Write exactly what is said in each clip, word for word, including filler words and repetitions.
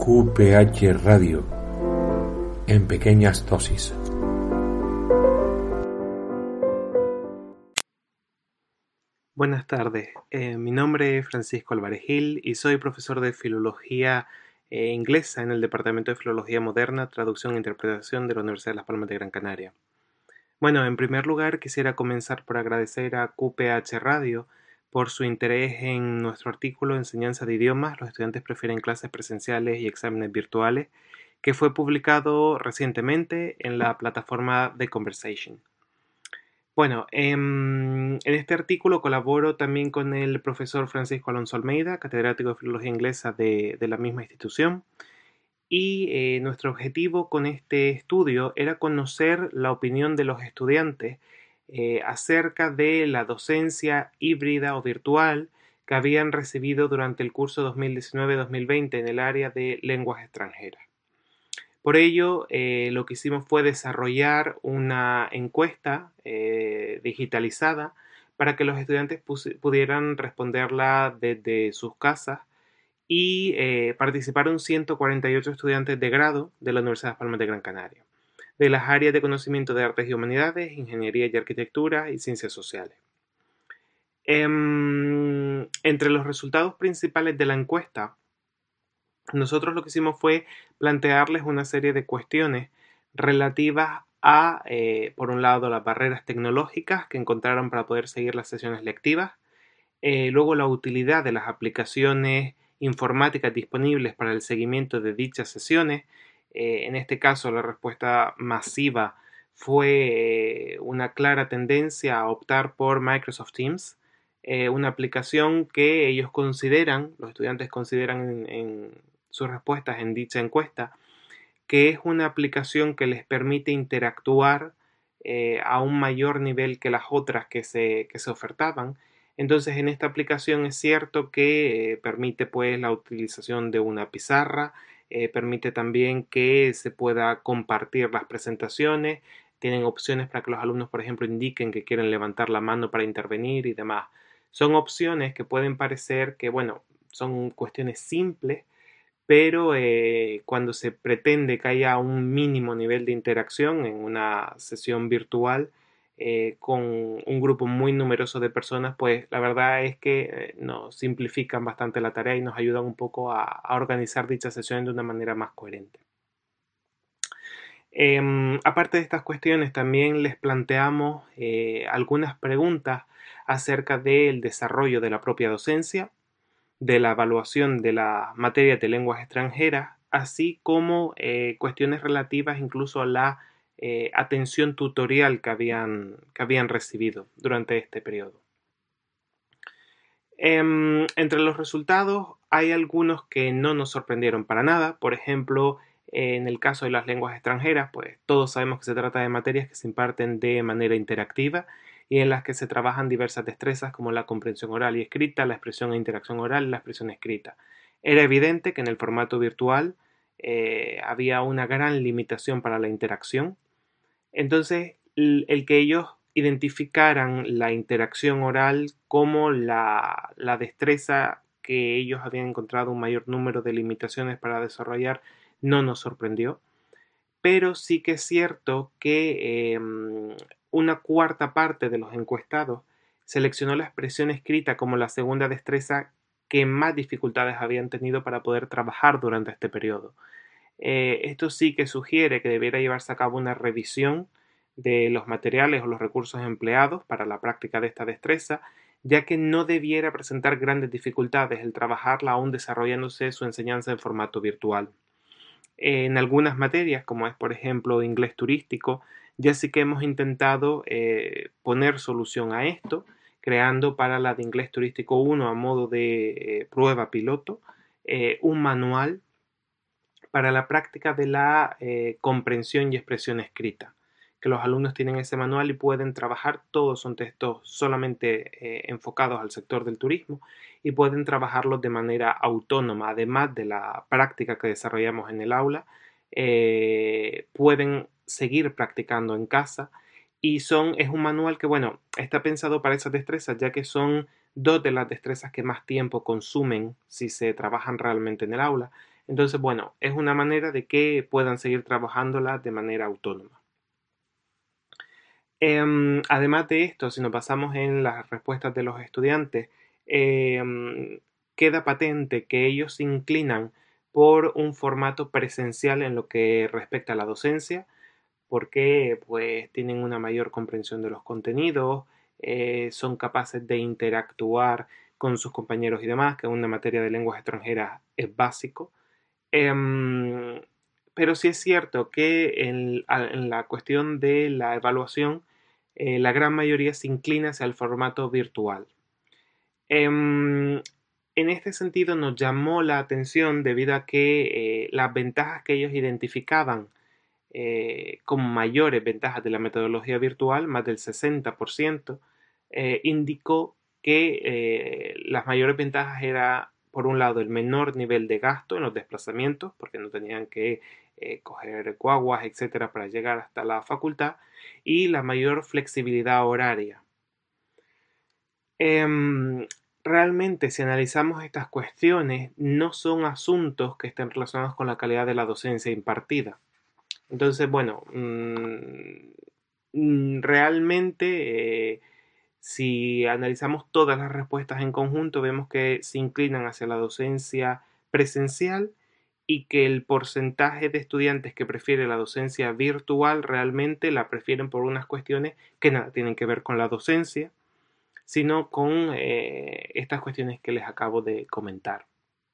Q P H Radio en pequeñas dosis. Buenas tardes, eh, mi nombre es Francisco Álvarez Gil y soy profesor de Filología eh, Inglesa en el Departamento de Filología Moderna, Traducción e Interpretación de la Universidad de Las Palmas de Gran Canaria. Bueno, en primer lugar quisiera comenzar por agradecer a Q P H Radio por su interés en nuestro artículo Enseñanza de idiomas, los estudiantes prefieren clases presenciales y exámenes virtuales, que fue publicado recientemente en la plataforma The Conversation. Bueno, en, en este artículo colaboro también con el profesor Francisco Alonso Almeida, catedrático de Filología Inglesa de, de la misma institución, y eh, nuestro objetivo con este estudio era conocer la opinión de los estudiantes eh, acerca de la docencia híbrida o virtual que habían recibido durante el curso dos mil diecinueve dos mil veinte en el área de lenguas extranjeras. Por ello, eh, lo que hicimos fue desarrollar una encuesta eh, digitalizada para que los estudiantes pudieran responderla desde sus casas y eh, participaron ciento cuarenta y ocho estudiantes de grado de la Universidad de Las Palmas de Gran Canaria, de las áreas de conocimiento de artes y humanidades, ingeniería y arquitectura y ciencias sociales. Eh, entre los resultados principales de la encuesta, nosotros lo que hicimos fue plantearles una serie de cuestiones relativas a, eh, por un lado, las barreras tecnológicas que encontraron para poder seguir las sesiones lectivas, eh, luego la utilidad de las aplicaciones informáticas disponibles para el seguimiento de dichas sesiones. Eh, en este caso, la respuesta masiva fue eh, una clara tendencia a optar por Microsoft Teams, eh, una aplicación que ellos consideran, los estudiantes consideran en, en sus respuestas en dicha encuesta, que es una aplicación que les permite interactuar eh, a un mayor nivel que las otras que se, que se ofertaban. Entonces, en esta aplicación es cierto que eh, permite pues la utilización de una pizarra, eh, permite también que se pueda compartir las presentaciones, tienen opciones para que los alumnos, por ejemplo, indiquen que quieren levantar la mano para intervenir y demás. Son opciones que pueden parecer que, bueno, son cuestiones simples, pero eh, cuando se pretende que haya un mínimo nivel de interacción en una sesión virtual eh, con un grupo muy numeroso de personas, pues la verdad es que eh, nos simplifican bastante la tarea y nos ayudan un poco a, a organizar dicha sesión de una manera más coherente. Eh, aparte de estas cuestiones, también les planteamos eh, algunas preguntas acerca del desarrollo de la propia docencia, de la evaluación de las materias de lenguas extranjeras, así como eh, cuestiones relativas incluso a la eh, atención tutorial que habían, que habían recibido durante este periodo. Eh, entre los resultados hay algunos que no nos sorprendieron para nada. Por ejemplo, eh, en el caso de las lenguas extranjeras, pues todos sabemos que se trata de materias que se imparten de manera interactiva y en las que se trabajan diversas destrezas como la comprensión oral y escrita, la expresión e interacción oral y la expresión escrita. Era evidente que en el formato virtual eh, había una gran limitación para la interacción. Entonces, el, el que ellos identificaran la interacción oral como la, la destreza que ellos habían encontrado un mayor número de limitaciones para desarrollar no nos sorprendió. Pero sí que es cierto que eh, una cuarta parte de los encuestados seleccionó la expresión escrita como la segunda destreza que más dificultades habían tenido para poder trabajar durante este periodo. Eh, esto sí que sugiere que debiera llevarse a cabo una revisión de los materiales o los recursos empleados para la práctica de esta destreza, ya que no debiera presentar grandes dificultades el trabajarla aún desarrollándose su enseñanza en formato virtual. En algunas materias, como es por ejemplo inglés turístico, ya sí que hemos intentado eh, poner solución a esto, creando para la de inglés turístico uno a modo de eh, prueba piloto eh, un manual para la práctica de la eh, comprensión y expresión escrita, que los alumnos tienen ese manual y pueden trabajar. Todos son textos solamente eh, enfocados al sector del turismo y pueden trabajarlos de manera autónoma, además de la práctica que desarrollamos en el aula. Eh, pueden seguir practicando en casa y son, es un manual que, bueno, está pensado para esas destrezas, ya que son dos de las destrezas que más tiempo consumen si se trabajan realmente en el aula. Entonces, bueno, es una manera de que puedan seguir trabajándola de manera autónoma. Em, además de esto, si nos basamos en las respuestas de los estudiantes, em, queda patente que ellos se inclinan por un formato presencial en lo que respecta a la docencia, porque pues tienen una mayor comprensión de los contenidos, eh, son capaces de interactuar con sus compañeros y demás, que en una materia de lenguas extranjeras es básico. Em, pero sí es cierto que en, en la cuestión de la evaluación, eh, la gran mayoría se inclina hacia el formato virtual. Em, en este sentido nos llamó la atención debido a que eh, las ventajas que ellos identificaban eh, como mayores ventajas de la metodología virtual, más del sesenta por ciento, eh, indicó que eh, las mayores ventajas era, por un lado, el menor nivel de gasto en los desplazamientos, porque no tenían que eh, coger guaguas, etcétera, para llegar hasta la facultad, y la mayor flexibilidad horaria. Em, realmente, si analizamos estas cuestiones, no son asuntos que estén relacionados con la calidad de la docencia impartida. Entonces, bueno, mmm, realmente, eh, si analizamos todas las respuestas en conjunto, vemos que se inclinan hacia la docencia presencial y que el porcentaje de estudiantes que prefiere la docencia virtual realmente la prefieren por unas cuestiones que nada tienen que ver con la docencia, sino con eh, estas cuestiones que les acabo de comentar.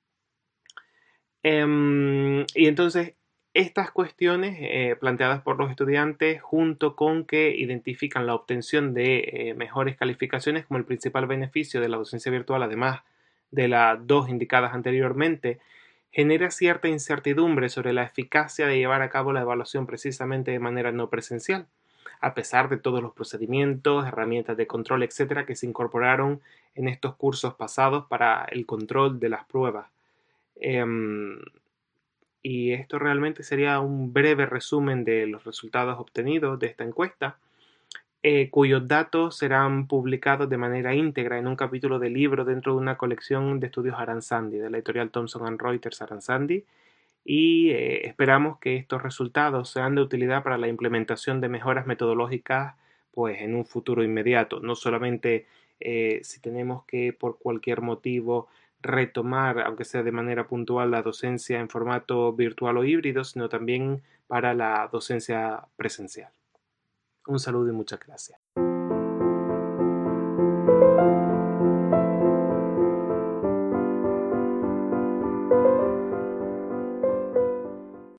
Em, y entonces, estas cuestiones eh, planteadas por los estudiantes, junto con que identifican la obtención de eh, mejores calificaciones como el principal beneficio de la docencia virtual, además de las dos indicadas anteriormente, genera cierta incertidumbre sobre la eficacia de llevar a cabo la evaluación precisamente de manera no presencial, a pesar de todos los procedimientos, herramientas de control, etcétera, que se incorporaron en estos cursos pasados para el control de las pruebas. Em, y esto realmente sería un breve resumen de los resultados obtenidos de esta encuesta, eh, cuyos datos serán publicados de manera íntegra en un capítulo de libro dentro de una colección de estudios Aransandi, de la editorial Thomson and Reuters Aransandi, y eh, esperamos que estos resultados sean de utilidad para la implementación de mejoras metodológicas pues, en un futuro inmediato, no solamente eh, si tenemos que por cualquier motivo retomar, aunque sea de manera puntual, la docencia en formato virtual o híbrido, sino también para la docencia presencial. Un saludo y muchas gracias.